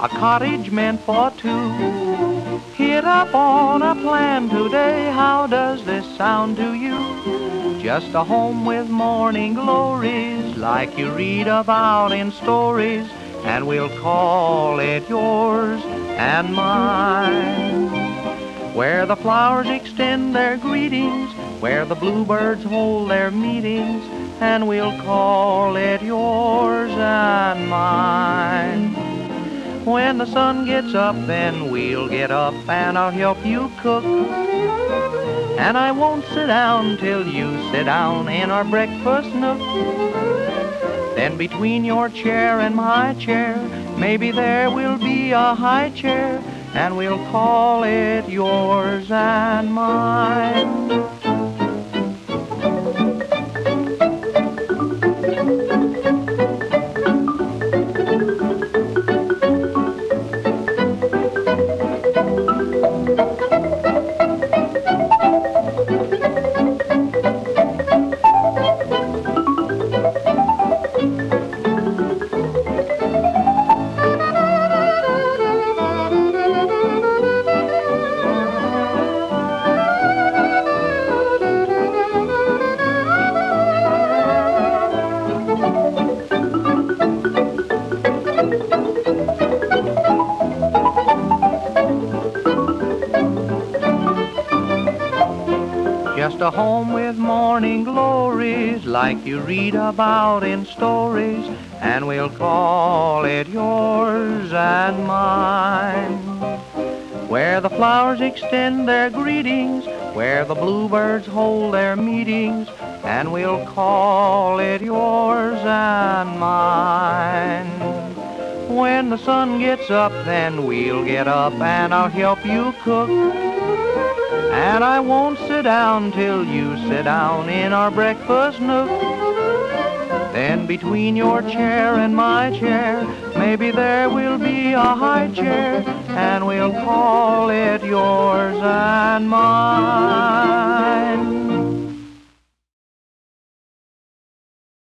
a cottage meant for two. Hit up on a plan today, how does this sound to you? Just a home with morning glories, like you read about in stories, and we'll call it yours and mine. Where the flowers extend their greetings, where the bluebirds hold their meetings, and we'll call it yours and mine. When the sun gets up, then we'll get up, and I'll help you cook. And I won't sit down till you sit down in our breakfast nook. Then between your chair and my chair, maybe there will be a high chair, and we'll call it yours and mine. Just a home with morning glories, like you read about in stories, and we'll call it yours and mine. Where the flowers extend their greetings, where the bluebirds hold their meetings, and we'll call it yours and mine. When the sun gets up, then we'll get up, and I'll help you cook. And I won't sit down till you sit down in our breakfast nook. Then between your chair and my chair, maybe there will be a high chair, and we'll call it yours and mine.